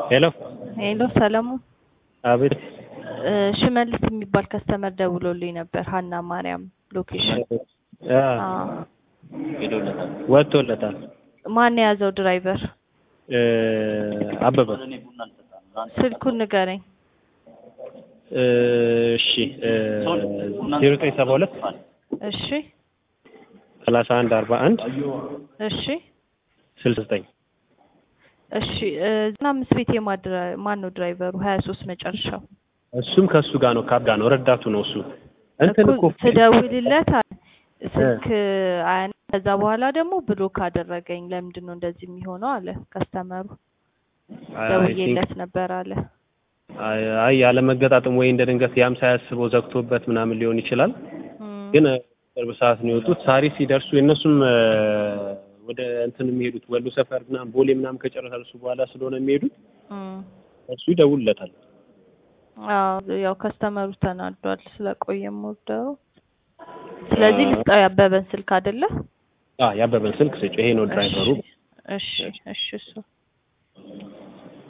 ሄሎ ሄሎ ሰለሞን አቤት። ሽመልስ የሚባል ከስተመር ደውሎልኝ ነበር። ሀና ማርያም ሎኬሽን ወጥቶለታል። ማን የያዘው ድራይቨር? አበበ። ስልኩን ንገረኝ። እሺ 0972 እሺ 3141 እሺ 69 እሺ 95 ቤት ማን ነው ድራይቨሩ? 23 መጨረሻው። እሱም ከሱ ጋር ነው፣ ካብጋ ነው፣ ረዳቱ ነው እሱ። እንትን እኮ ትደውልለት ስልክ አያነ። ከዛ በኋላ ደግሞ ብሎክ አደረገኝ። ለምንድን ነው እንደዚህ የሚሆነው አለ ከስተመሩ። ደውዬለት ነበር አለ። አይ ያለ መገጣጠም ወይ እንደ ድንገት ያም ሳያስበው ዘግቶበት ምናምን ሊሆን ይችላል። ግን ቅርብ ሰዓት ነው የወጡት። ሳሪ ሲደርሱ የነሱም ወደ እንትን የሚሄዱት ወሎ ሰፈር ምናምን ቦሌ ምናምን ከጨረሱ በኋላ ስለሆነ የሚሄዱት እሱ ይደውልለታል። ያው ከስተመሩ ተናዷል ስለቆየም ወርደው። ስለዚህ ልስጣው ያበበን ስልክ አይደለ? ያበበን ስልክ ስጭ። ይሄ ነው ድራይቨሩ። እሺ እሺ እሱ